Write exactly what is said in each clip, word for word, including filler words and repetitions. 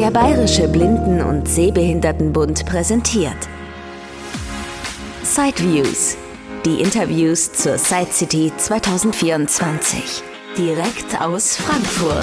Der Bayerische Blinden- und Sehbehindertenbund präsentiert Sideviews, die Interviews zur Side City zwanzig vierundzwanzig, direkt aus Frankfurt.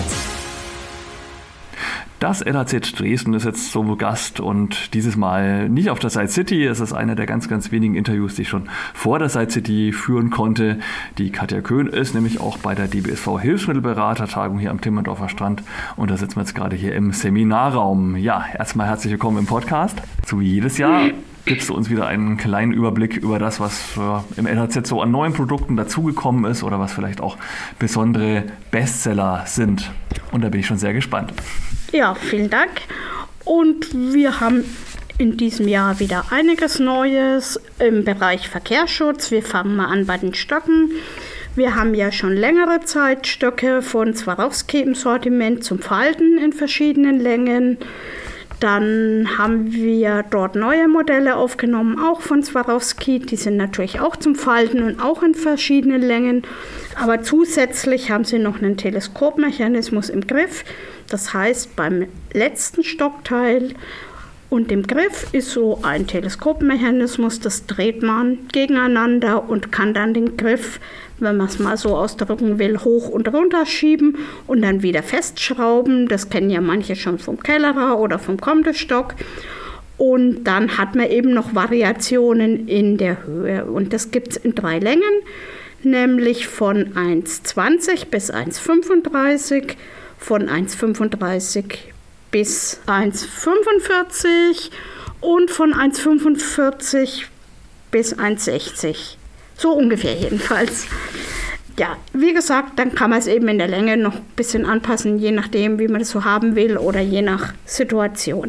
Das L A Z Dresden ist jetzt so Gast und dieses Mal nicht auf der Side City. Es ist einer der ganz, ganz wenigen Interviews, die ich schon vor der Side City führen konnte. Die Katja Köhn ist nämlich auch bei der D B S V-Hilfsmittelberatertagung hier am Timmendorfer Strand. Und da sitzen wir jetzt gerade hier im Seminarraum. Ja, erstmal herzlich willkommen im Podcast. So wie jedes Jahr gibst du uns wieder einen kleinen Überblick über das, was äh, im L A Z so an neuen Produkten dazugekommen ist oder was vielleicht auch besondere Bestseller sind. Und da bin ich schon sehr gespannt. Ja, vielen Dank. Und wir haben in diesem Jahr wieder einiges Neues im Bereich Verkehrsschutz. Wir fangen mal an bei den Stöcken. Wir haben ja schon längere Zeit Stöcke von Swarovski im Sortiment zum Falten in verschiedenen Längen. Dann haben wir dort neue Modelle aufgenommen, auch von Swarovski. Die sind natürlich auch zum Falten und auch in verschiedenen Längen. Aber zusätzlich haben sie noch einen Teleskopmechanismus im Griff. Das heißt, beim letzten Stockteil und dem Griff ist so ein Teleskopmechanismus, das dreht man gegeneinander und kann dann den Griff, wenn man es mal so ausdrücken will, hoch und runter schieben und dann wieder festschrauben. Das kennen ja manche schon vom Kellerer oder vom Comte-Stock. Und dann hat man eben noch Variationen in der Höhe. Und das gibt es in drei Längen, nämlich von eins Komma zwanzig bis eins Komma fünfunddreißig, von eins Komma fünfunddreißig bis eins Komma fünfundvierzig und von eins Komma fünfundvierzig bis eins Komma sechzig. So ungefähr jedenfalls. Ja, wie gesagt, dann kann man es eben in der Länge noch ein bisschen anpassen, je nachdem, wie man es so haben will oder je nach Situation.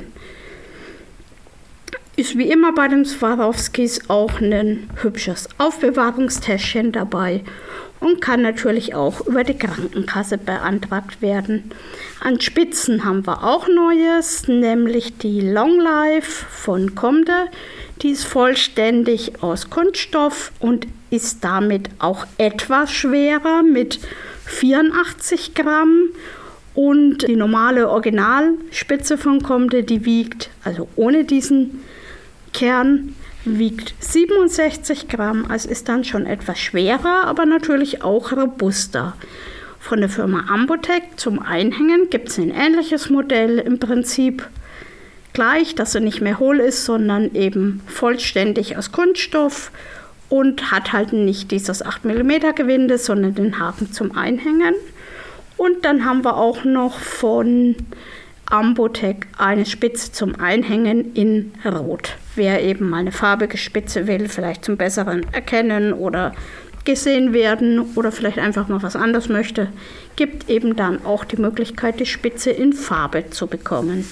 Ist wie immer bei den Swarovskis auch ein hübsches Aufbewahrungstäschchen dabei und kann natürlich auch über die Krankenkasse beantragt werden. An Spitzen haben wir auch Neues, nämlich die Long Life von Comte. Die ist vollständig aus Kunststoff und ist damit auch etwas schwerer mit vierundachtzig Gramm. Und die normale Originalspitze von Comte, die wiegt, also ohne diesen Kern, wiegt siebenundsechzig Gramm, also ist dann schon etwas schwerer, aber natürlich auch robuster. Von der Firma Ambotech zum Einhängen gibt es ein ähnliches Modell, im Prinzip gleich, dass er nicht mehr hohl ist, sondern eben vollständig aus Kunststoff und hat halt nicht dieses acht Millimeter Gewinde, sondern den Haken zum Einhängen. Und dann haben wir auch noch von Ambotech eine Spitze zum Einhängen in Rot. Wer eben mal eine farbige Spitze will, vielleicht zum besseren Erkennen oder gesehen werden oder vielleicht einfach mal was anderes möchte, gibt eben dann auch die Möglichkeit, die Spitze in Farbe zu bekommen.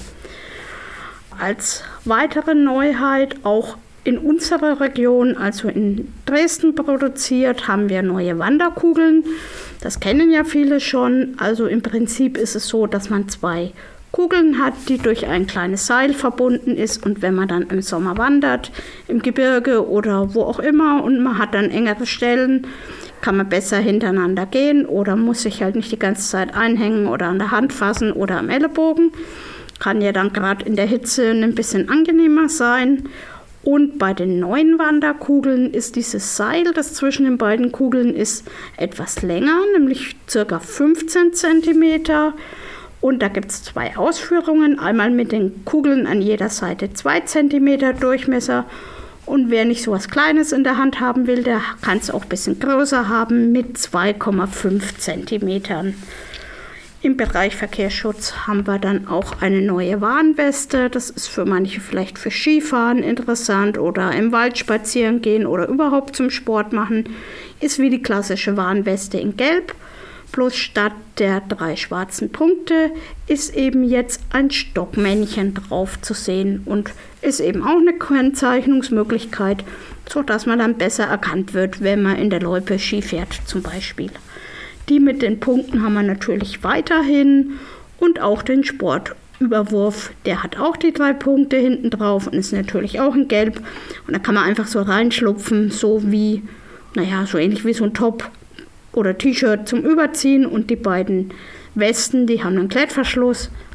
Als weitere Neuheit, auch in unserer Region, also in Dresden produziert, haben wir neue Wanderkugeln. Das kennen ja viele schon. Also im Prinzip ist es so, dass man zwei Kugeln hat, die durch ein kleines Seil verbunden ist, und wenn man dann im Sommer wandert, im Gebirge oder wo auch immer, und man hat dann engere Stellen, kann man besser hintereinander gehen oder muss sich halt nicht die ganze Zeit einhängen oder an der Hand fassen oder am Ellenbogen. Kann ja dann gerade in der Hitze ein bisschen angenehmer sein. Und bei den neuen Wanderkugeln ist dieses Seil, das zwischen den beiden Kugeln ist, etwas länger, nämlich ca. fünfzehn Zentimeter. Und da gibt es zwei Ausführungen, einmal mit den Kugeln an jeder Seite zwei Zentimeter Durchmesser. Und wer nicht so was Kleines in der Hand haben will, der kann es auch ein bisschen größer haben mit zwei Komma fünf Zentimetern. Im Bereich Verkehrsschutz haben wir dann auch eine neue Warnweste. Das ist für manche vielleicht für Skifahren interessant oder im Wald spazieren gehen oder überhaupt zum Sport machen. Ist wie die klassische Warnweste in Gelb. Bloß statt der drei schwarzen Punkte ist eben jetzt ein Stockmännchen drauf zu sehen und ist eben auch eine Kennzeichnungsmöglichkeit, sodass man dann besser erkannt wird, wenn man in der Loipe Ski fährt zum Beispiel. Die mit den Punkten haben wir natürlich weiterhin und auch den Sportüberwurf. Der hat auch die drei Punkte hinten drauf und ist natürlich auch in Gelb. Und da kann man einfach so reinschlupfen, so wie, naja, so ähnlich wie so ein Top oder T-Shirt zum Überziehen. Und die beiden Westen, die haben einen Klettverschluss.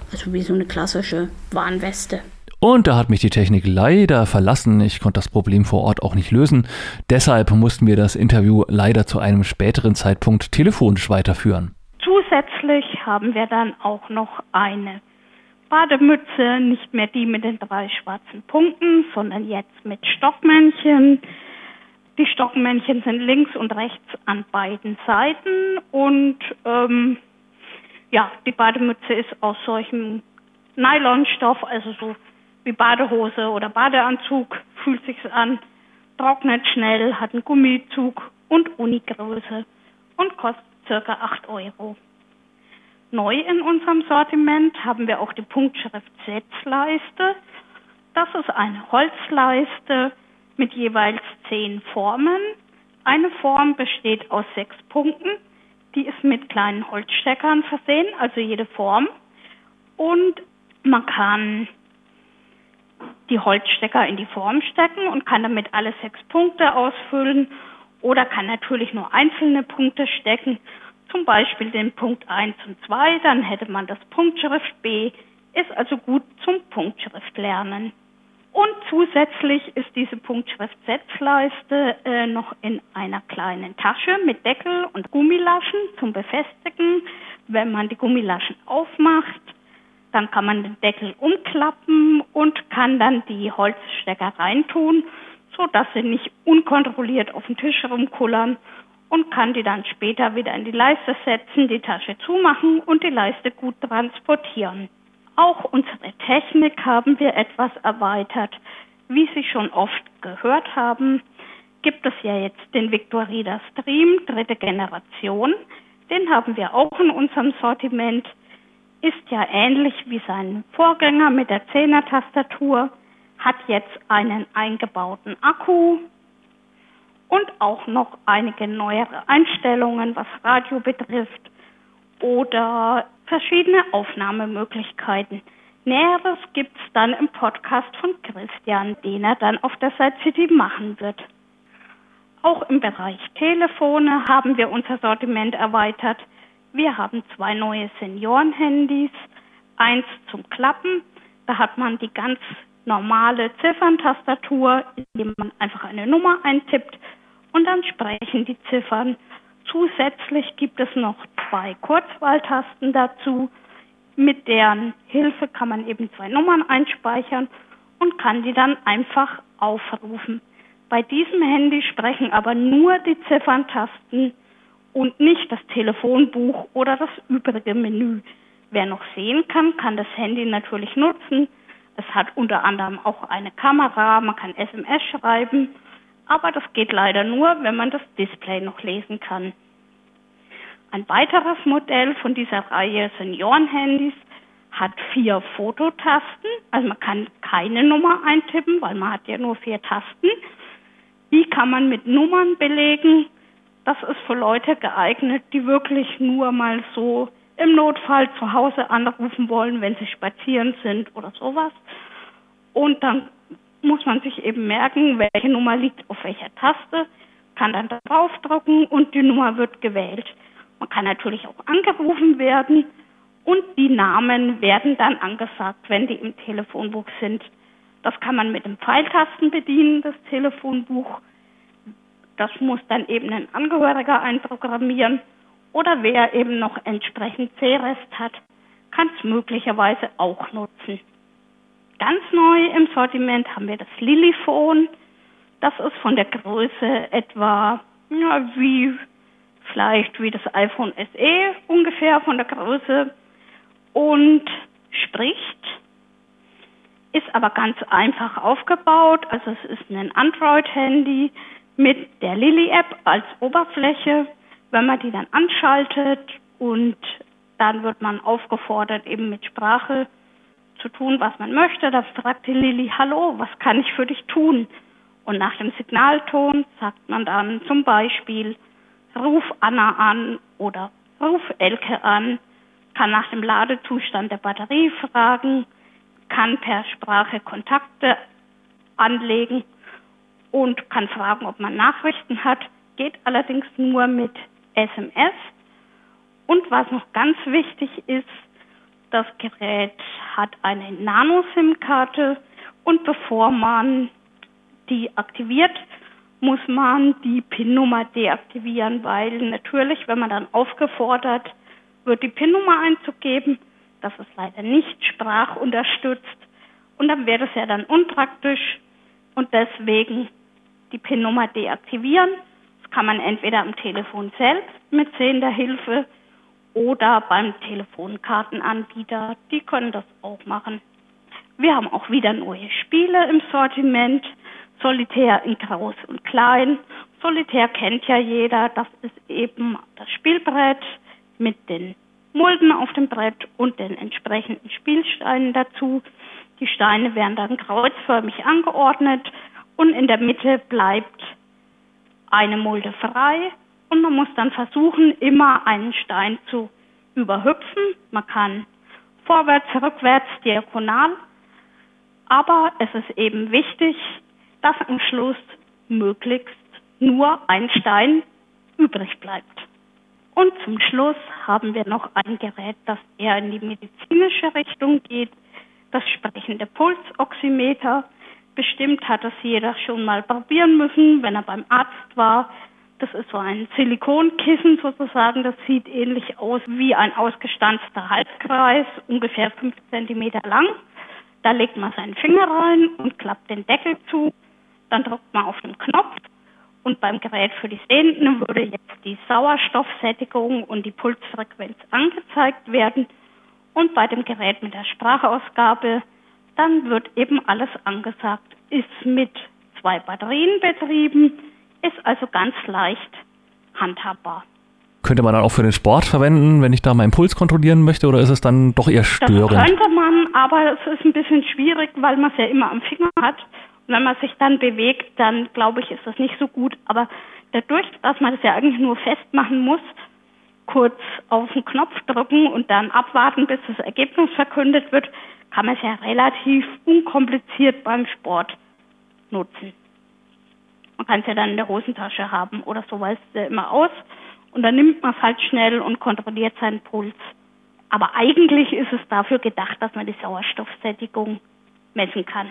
also wie so eine klassische Warnweste. Und da hat mich die Technik leider verlassen. Ich konnte das Problem vor Ort auch nicht lösen. Deshalb mussten wir das Interview leider zu einem späteren Zeitpunkt telefonisch weiterführen. Zusätzlich haben wir dann auch noch eine Bademütze, nicht mehr die mit den drei schwarzen Punkten, sondern jetzt mit Stockmännchen. Die Stockmännchen sind links und rechts an beiden Seiten und ähm, ja, die Bademütze ist aus solchem Nylonstoff, also so wie Badehose oder Badeanzug, fühlt sich's an, trocknet schnell, hat einen Gummizug und Unigröße und kostet circa acht Euro. Neu in unserem Sortiment haben wir auch die Punktschrift Setzleiste. Das ist eine Holzleiste mit jeweils zehn Formen. Eine Form besteht aus sechs Punkten. Die ist mit kleinen Holzsteckern versehen, also jede Form. Und man kann die Holzstecker in die Form stecken und kann damit alle sechs Punkte ausfüllen oder kann natürlich nur einzelne Punkte stecken, zum Beispiel den Punkt eins und zwei, dann hätte man das Punktschrift B, ist also gut zum Punktschriftlernen. Und zusätzlich ist diese Punktschrift-Setzleiste äh, noch in einer kleinen Tasche mit Deckel und Gummilaschen zum Befestigen. Wenn man die Gummilaschen aufmacht, dann kann man den Deckel umklappen und kann dann die Holzstecker reintun, sodass sie nicht unkontrolliert auf dem Tisch rumkullern, und kann die dann später wieder in die Leiste setzen, die Tasche zumachen und die Leiste gut transportieren. Auch unsere Technik haben wir etwas erweitert. Wie Sie schon oft gehört haben, gibt es ja jetzt den Victorida Stream, dritte Generation. Den haben wir auch in unserem Sortiment. Ist ja ähnlich wie sein Vorgänger mit der Zehner-Tastatur, hat jetzt einen eingebauten Akku und auch noch einige neuere Einstellungen, was Radio betrifft, oder verschiedene Aufnahmemöglichkeiten. Näheres gibt es dann im Podcast von Christian, den er dann auf der Side City machen wird. Auch im Bereich Telefone haben wir unser Sortiment erweitert. Wir haben zwei neue Senioren-Handys, eins zum Klappen, da hat man die ganz normale Zifferntastatur, indem man einfach eine Nummer eintippt und dann sprechen die Ziffern. Zusätzlich gibt es noch zwei Kurzwahltasten dazu, mit deren Hilfe kann man eben zwei Nummern einspeichern und kann die dann einfach aufrufen. Bei diesem Handy sprechen aber nur die Zifferntasten und nicht das Telefonbuch oder das übrige Menü. Wer noch sehen kann, kann das Handy natürlich nutzen. Es hat unter anderem auch eine Kamera, man kann S M S schreiben, aber das geht leider nur, wenn man das Display noch lesen kann. Ein weiteres Modell von dieser Reihe Senioren-Handys hat vier Fototasten, also man kann keine Nummer eintippen, weil man hat ja nur vier Tasten. Die kann man mit Nummern belegen. Das ist für Leute geeignet, die wirklich nur mal so im Notfall zu Hause anrufen wollen, wenn sie spazieren sind oder sowas. Und dann muss man sich eben merken, welche Nummer liegt auf welcher Taste, kann dann draufdrücken und die Nummer wird gewählt. Man kann natürlich auch angerufen werden und die Namen werden dann angesagt, wenn die im Telefonbuch sind. Das kann man mit dem Pfeiltasten bedienen, das Telefonbuch. Das muss dann eben ein Angehöriger einprogrammieren. Oder wer eben noch entsprechend C-Rest hat, kann es möglicherweise auch nutzen. Ganz neu im Sortiment haben wir das Lilyphone. Das ist von der Größe etwa ja, wie vielleicht wie das iPhone S E ungefähr von der Größe und spricht, ist aber ganz einfach aufgebaut. Also es ist ein Android-Handy mit der Lily-App als Oberfläche. Wenn man die dann anschaltet und dann wird man aufgefordert, eben mit Sprache zu tun, was man möchte. Da fragt die Lily, hallo, was kann ich für dich tun? Und nach dem Signalton sagt man dann zum Beispiel, ruf Anna an oder ruf Elke an, kann nach dem Ladezustand der Batterie fragen, kann per Sprache Kontakte anlegen und kann fragen, ob man Nachrichten hat, geht allerdings nur mit S M S. Und was noch ganz wichtig ist, Das Gerät hat eine Nano-SIM-Karte und bevor man die aktiviert, muss man die PIN-Nummer deaktivieren, weil natürlich, wenn man dann aufgefordert wird, die PIN-Nummer einzugeben, das ist leider nicht sprachunterstützt und dann wäre es ja dann unpraktisch und deswegen die PIN-Nummer deaktivieren. Das kann man entweder am Telefon selbst mit sehender Hilfe oder beim Telefonkartenanbieter, die können das auch machen. Wir haben auch wieder neue Spiele im Sortiment, Solitär in groß und klein. Solitär kennt ja jeder, das ist eben das Spielbrett mit den Mulden auf dem Brett und den entsprechenden Spielsteinen dazu. Die Steine werden dann kreuzförmig angeordnet und in der Mitte bleibt eine Mulde frei. Und man muss dann versuchen, immer einen Stein zu überhüpfen. Man kann vorwärts, rückwärts, diagonal. Aber es ist eben wichtig, dass am Schluss möglichst nur ein Stein übrig bleibt. Und zum Schluss haben wir noch ein Gerät, das eher in die medizinische Richtung geht, das sprechende Pulsoximeter. Bestimmt hat das jeder schon mal probieren müssen, wenn er beim Arzt war. Das ist so ein Silikonkissen sozusagen, das sieht ähnlich aus wie ein ausgestanzter Halbkreis, ungefähr fünf Zentimeter lang. Da legt man seinen Finger rein und klappt den Deckel zu, dann drückt man auf den Knopf und beim Gerät für die Sehenden würde jetzt die Sauerstoffsättigung und die Pulsfrequenz angezeigt werden und bei dem Gerät mit der Sprachausgabe, dann wird eben alles angesagt, ist mit zwei Batterien betrieben, ist also ganz leicht handhabbar. Könnte man dann auch für den Sport verwenden, wenn ich da meinen Puls kontrollieren möchte, oder ist es dann doch eher störend? Das könnte man, aber es ist ein bisschen schwierig, weil man es ja immer am Finger hat. Und wenn man sich dann bewegt, dann glaube ich, ist das nicht so gut. Aber dadurch, dass man das ja eigentlich nur festmachen muss, kurz auf den Knopf drücken und dann abwarten, bis das Ergebnis verkündet wird, kann man es ja relativ unkompliziert beim Sport nutzen. Man kann es ja dann in der Hosentasche haben oder so, weiß es ja immer aus. Und dann nimmt man es halt schnell und kontrolliert seinen Puls. Aber eigentlich ist es dafür gedacht, dass man die Sauerstoffsättigung messen kann.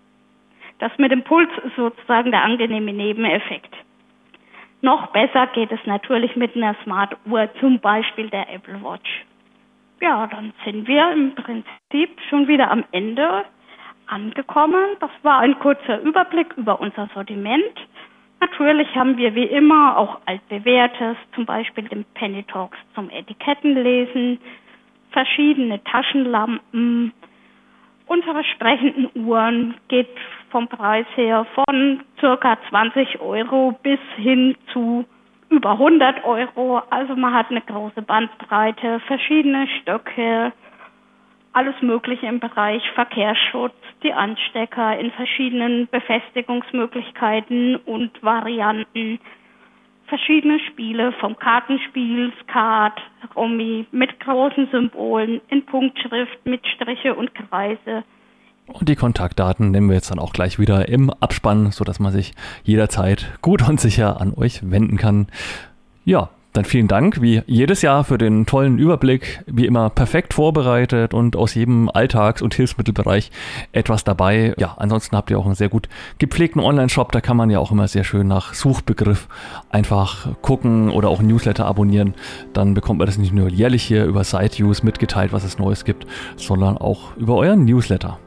Das mit dem Puls ist sozusagen der angenehme Nebeneffekt. Noch besser geht es natürlich mit einer Smartuhr, zum Beispiel der Apple Watch. Ja, dann sind wir im Prinzip schon wieder am Ende angekommen. Das war ein kurzer Überblick über unser Sortiment. Natürlich haben wir wie immer auch altbewährtes, zum Beispiel den Penny Talks zum Etikettenlesen, verschiedene Taschenlampen. Unsere sprechenden Uhren geht vom Preis her von circa zwanzig Euro bis hin zu über hundert Euro. Also man hat eine große Bandbreite, verschiedene Stöcke, alles Mögliche im Bereich Verkehrsschutz, die Anstecker in verschiedenen Befestigungsmöglichkeiten und Varianten, verschiedene Spiele vom Kartenspiel, Skat, Rummy mit großen Symbolen in Punktschrift mit Striche und Kreise. Und die Kontaktdaten nehmen wir jetzt dann auch gleich wieder im Abspann, sodass man sich jederzeit gut und sicher an euch wenden kann. Ja, dann vielen Dank, wie jedes Jahr, für den tollen Überblick. Wie immer perfekt vorbereitet und aus jedem Alltags- und Hilfsmittelbereich etwas dabei. Ja, ansonsten habt ihr auch einen sehr gut gepflegten Online-Shop. Da kann man ja auch immer sehr schön nach Suchbegriff einfach gucken oder auch ein Newsletter abonnieren. Dann bekommt man das nicht nur jährlich hier über SiteViews mitgeteilt, was es Neues gibt, sondern auch über euren Newsletter.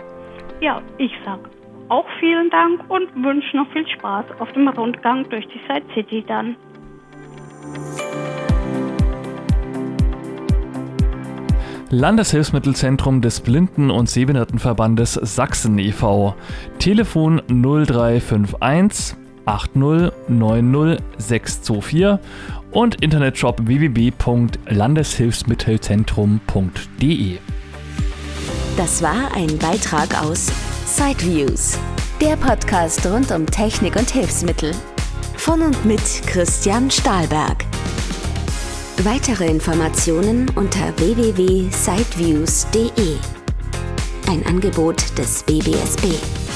Ja, ich sage auch vielen Dank und wünsche noch viel Spaß auf dem Rundgang durch die Side City dann. Landeshilfsmittelzentrum des Blinden- und Sehbehindertenverbandes Sachsen e V Telefon null drei fünf eins acht null neun null sechs zwei vier und Internetshop w w w punkt landeshilfsmittelzentrum punkt d e. Das war ein Beitrag aus SiteViews, der Podcast rund um Technik und Hilfsmittel. Von und mit Christian Stahlberg. Weitere Informationen unter w w w punkt siteviews punkt d e. Ein Angebot des B B S B.